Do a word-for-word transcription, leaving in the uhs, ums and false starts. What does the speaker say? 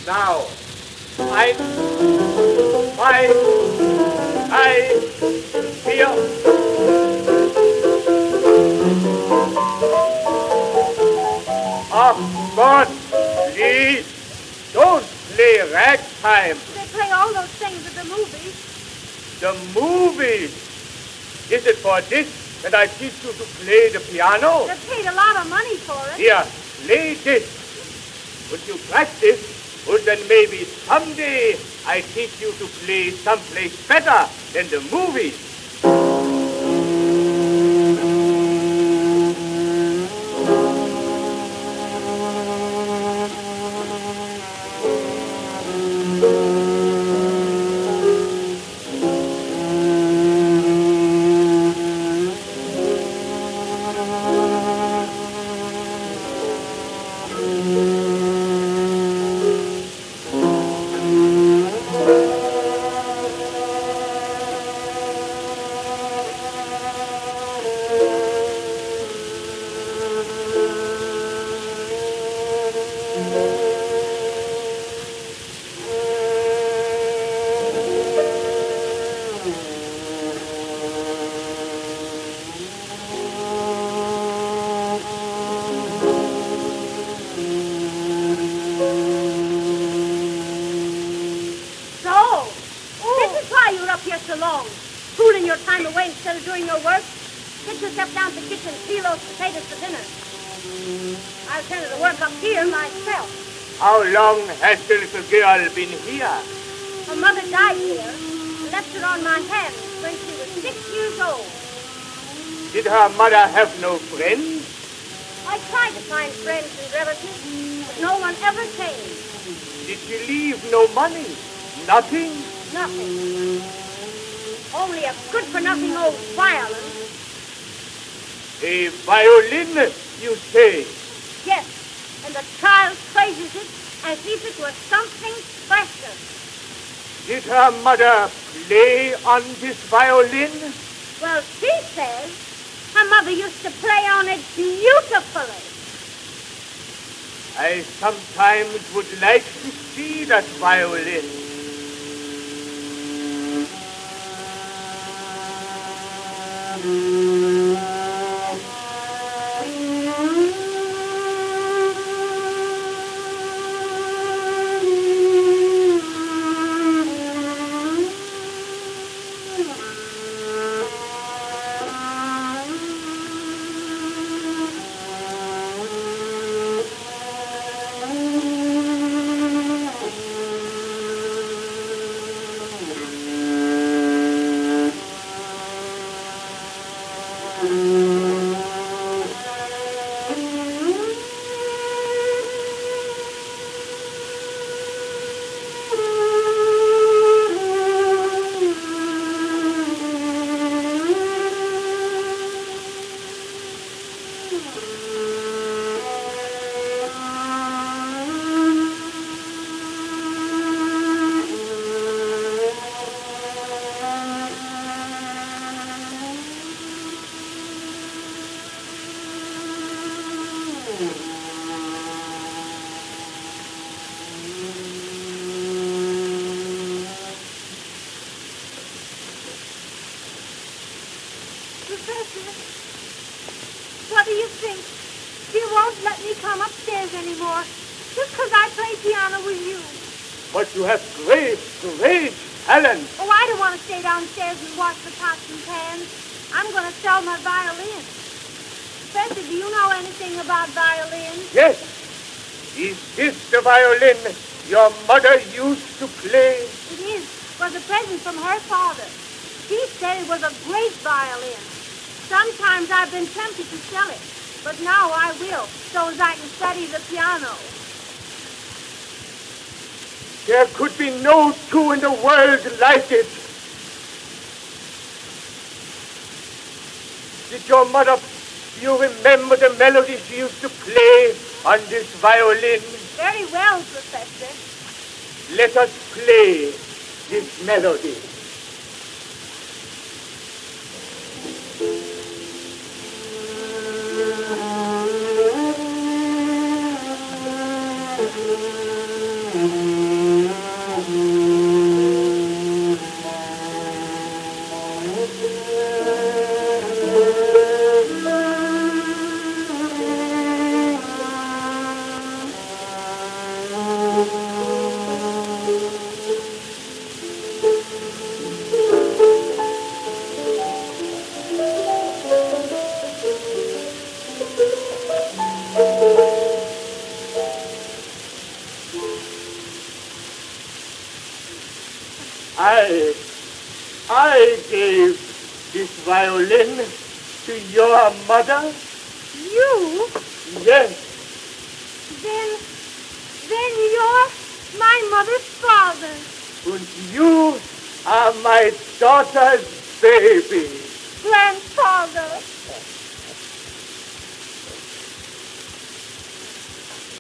Now, eins, zwei, drei, vier. Oh, God, please, don't play ragtime. They play all those things at the movies. The movies? Is it for this that I teach you to play the piano? They paid a lot of money for it. Here, play this. Would you practice? Well, then maybe someday I teach you to play someplace better than the movies. How long has the little girl been here? Her mother died here and left her on my hands when she was six years old. Did her mother have no friends? I tried to find friends and relatives, but no one ever came. Did she leave no money? Nothing? Nothing. Only a good-for-nothing old violin. A violin, you say? Yes, and the child praises it as if it was something special. Did her mother play on this violin? Well, she says her mother used to play on it beautifully. I sometimes would like to see that violin. But you have great, great talent. Oh, I don't want to stay downstairs and wash the pots and pans. I'm going to sell my violin. Professor, do you know anything about violins? Yes. Is this the violin your mother used to play? It is. It was a present from her father. She said it was a great violin. Sometimes I've been tempted to sell it, but now I will, so as I can study the piano. There could be no two in the world like it. Did your mother, do you remember the melody she used to play on this violin? Very well, Professor. Let us play this melody. I, I gave this violin to your mother. You? Yes. Then, then you're my mother's father. And you are my daughter's baby. Grandfather.